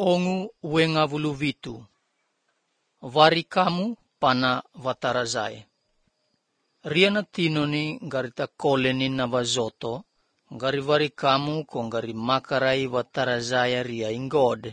Ongu wenga vuluvitu. Vari kamu pana vatarazai. Riana tinoni garita koleni na vazoto, gari vari kamu kong gari makarai vatarazaya ria ingod.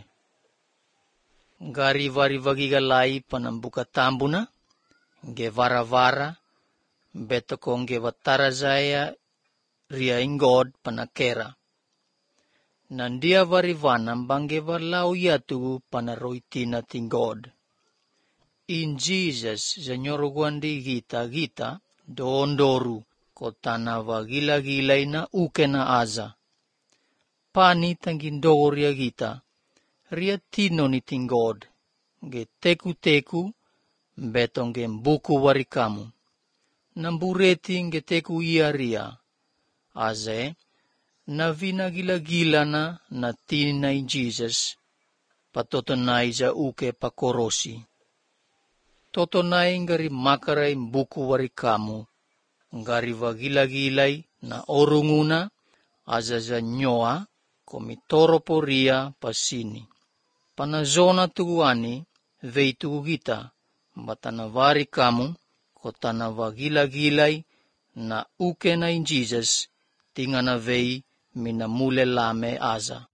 Gari vari vagigalai panambuka tambuna, ge vara-vara, beto kong ge vatarazaya ria ingod panakera. Nandia vari vanam bangge valau yatu panaroitina tingod. In Jesus zanyorogwandi gita doondoru kotana vagila-gilay na uke na aza. Pani tangindoria gita, ria tino ni tingod, ge teku-teku, betong ge mbuku warikamu. Nambureti ge teku ia ria, aze, na vinagila-gila na tinay Jesus, patotonay za uke pakorosi. Totonay ngari makaray mbuku warikamu, ngari vagila-gilay na orunguna, azaza nyoa, komitoro ria pasini. Panazona tuguani, veitu gita, batanavari kamu, kotana vagila-gilay na uke na in Jesus, tingana vei minamule lame aza.